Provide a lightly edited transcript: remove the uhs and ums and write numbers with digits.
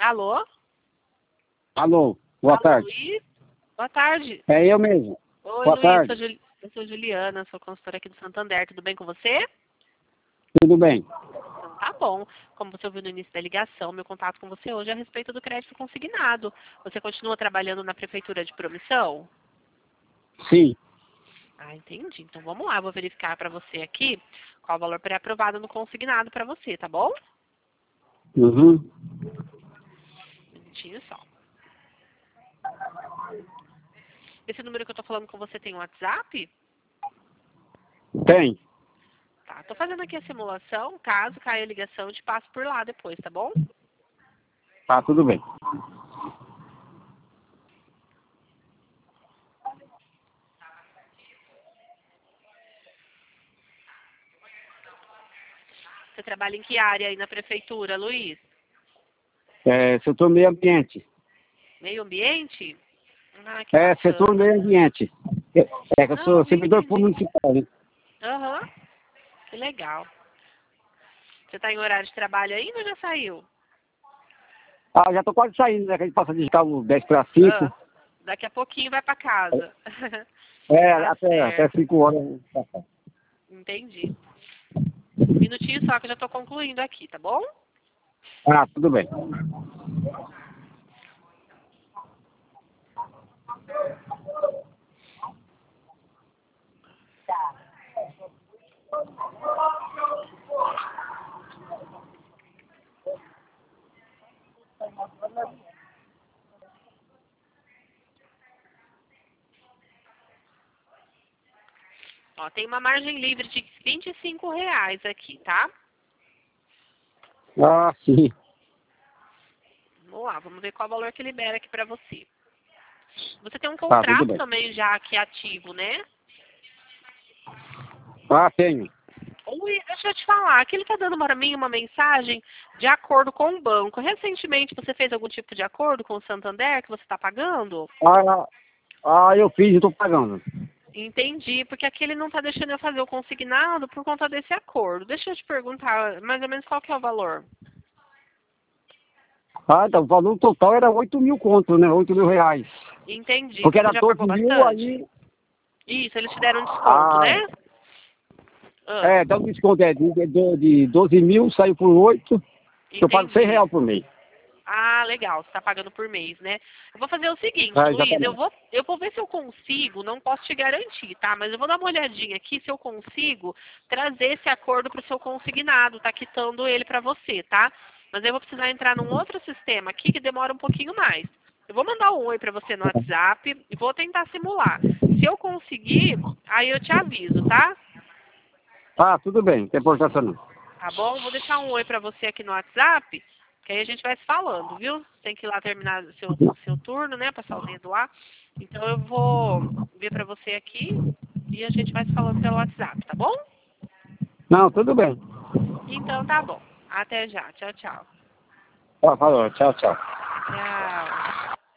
Alô? Alô, boa Alô, tarde. Luiz? Boa tarde. É eu mesmo. Oi, Boa Luiz. tarde. Eu sou Juliana, sou consultora aqui do Santander. Tudo bem com você? Tudo bem? Então tá bom. Como você ouviu no início da ligação, meu contato com você hoje é a respeito do crédito consignado. Você continua trabalhando na Prefeitura de Promissão? Sim. Ah, entendi. Então vamos lá, eu vou verificar para você aqui qual o valor pré-aprovado no consignado para você, tá bom? Uhum. Um minutinho só. Esse número que eu tô falando com você tem um WhatsApp? Tem. Tá, tô fazendo aqui a simulação. Caso caia a ligação, eu te passo por lá depois, tá bom? Tá, tudo bem. Você trabalha em que área aí na Prefeitura, Luiz? Setor meio ambiente. Meio ambiente? Ah, que Setor bacana. meio ambiente. Que eu sou Não, servidor público entendi. municipal, né? Aham, que legal. Você tá em horário de trabalho ainda ou já saiu? Ah, já tô quase saindo, né? Que a gente passa de carro 10 para 5. Ah, daqui a pouquinho vai para casa. Tá Até certo, 5 horas. entendi. Um minutinho só que eu já tô concluindo aqui, tá bom? Ah, tudo bem. Ó, tem uma margem livre de R$ 25 aqui, tá? Ah, sim. Vamos lá, vamos ver qual valor que libera aqui pra você. Você tem um Tá, tudo contrato bem. também já aqui ativo, né? Ah, tenho. Oi, deixa eu te falar, aqui ele tá dando para mim uma mensagem de acordo com o banco. Recentemente você fez algum tipo de acordo com o Santander que você está pagando? Eu fiz e tô pagando. Entendi, porque aqui ele não está deixando eu fazer o consignado por conta desse acordo. Deixa eu te perguntar mais ou menos qual que é o valor. Ah, então, o valor total era 8 mil conto, né? 8 mil reais. Entendi, Porque você era já 12 pagou mil, bastante? aí... Isso, eles te deram um desconto, Ah, né? Ah, dá um desconto de 12 mil, saiu por 8, que eu pago 100 entendi. reais por mês. Ah, legal, você está pagando por mês, né? Eu vou fazer o seguinte, Ah, Luiz, eu exatamente. vou, eu vou ver se eu consigo, não posso te garantir, tá? Mas eu vou dar uma olhadinha aqui se eu consigo trazer esse acordo para o seu consignado, tá quitando ele para você, tá? Mas eu vou precisar entrar num outro sistema aqui que demora um pouquinho mais. Eu vou mandar um oi para você no WhatsApp e vou tentar simular. Se eu conseguir, aí eu te aviso, tá? Ah, tudo bem, não tem importância não. Tá bom? Vou deixar um oi pra você aqui no WhatsApp, que aí a gente vai se falando, viu? Tem que ir lá terminar seu turno, né? Passar o dedo lá. Então eu vou ver pra você aqui e a gente vai se falando pelo WhatsApp, tá bom? Não, tudo bem. Então tá bom. Até já. Tchau, tchau. Falou, tchau, tchau. Tchau.